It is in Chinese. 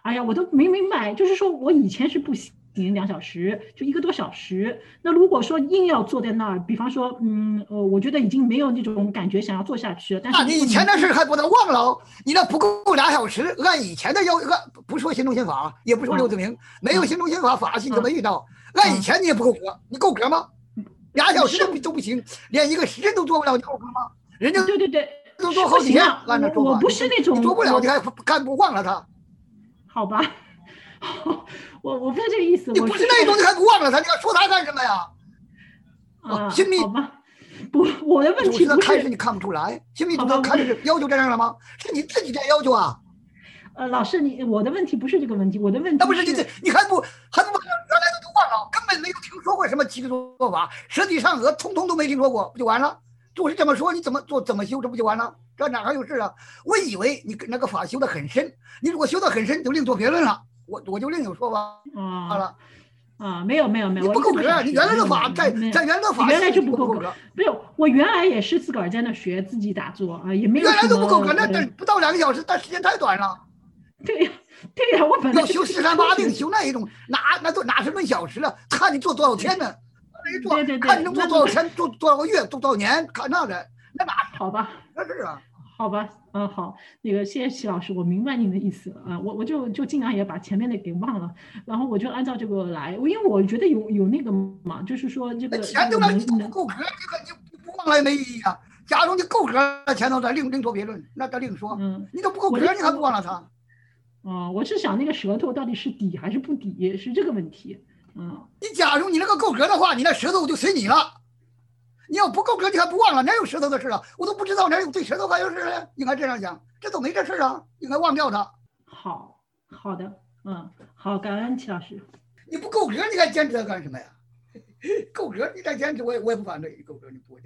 哎呀，我都没明白，就是说我以前是不行2小时，就1个多小时。那如果说硬要坐在那儿，比方说，我觉得已经没有那种感觉想要坐下去了。但是那你以前的事还不能忘了？你那不够2小时，按以前的不说新中宪法，也不说刘泽明，没有新中宪法法系你都没遇到。按以前你也不够格，你够格吗？2小时都不行，连一个时辰都做不了，你够格吗？人家对对对， 都是做好几天， 不行啊， 按照说法， 我不是那种你做不了，你还干不忘了他？ 好吧，我不是这个意思， 你我是说不是那种，你还不忘了他？你要说他干什么呀？新密好吧，不，我的问组织的题不是， 开始你看不出来，新密组织好吧， 开始要求这样了吗？是你自己在要求啊？ 老师，我的问题不是这个问题，我的问题那不是你还不原来都忘了，根本没有听说过什么集体做法，实际上通通都没听说过，不就完了？就是这么说，你怎么做怎么修，这不就完了？这哪还有事啊？我以为你那个法修得很深，你如果修得很深，就另做别论了，我就另有说法了。 没有， 你不够格，你原来的法在原来的法原来就不够格，没有，我原来也是自个儿在那学自己打坐啊，也没有原来都不够格， 那不到2个小时，但时间太短了。 对呀，我本来要修438定，修那一种，哪是论小时了？看你做多少天呢？ 对， 看你能做多少天，做多少个月，做多少年，看那个，那哪好吧？ 那是啊。 好吧，好，那个谢谢齐老师，我明白您的意思了啊，我就尽量也把前面的给忘了，然后我就按照这个来，因为我觉得有那个嘛，就是说这个钱都你不够格，你不忘了也没意义啊。假如你够格了，钱都再另做别论，那再另说。你都不够格，你还不忘了他？ 我是想那个舌头到底是抵还是不抵，是这个问题。 你假如你那个够格的话，你那舌头就随你了。你要不够格，你还不忘了，哪有舌头的事啊？我都不知道哪有对舌头还有事呢。应该这样讲，这都没这事啊，应该忘掉它。 好的，好，感恩齐老师。 你不够格，你还坚持它干什么呀？够格，你再坚持，我也不反对。够格，你不。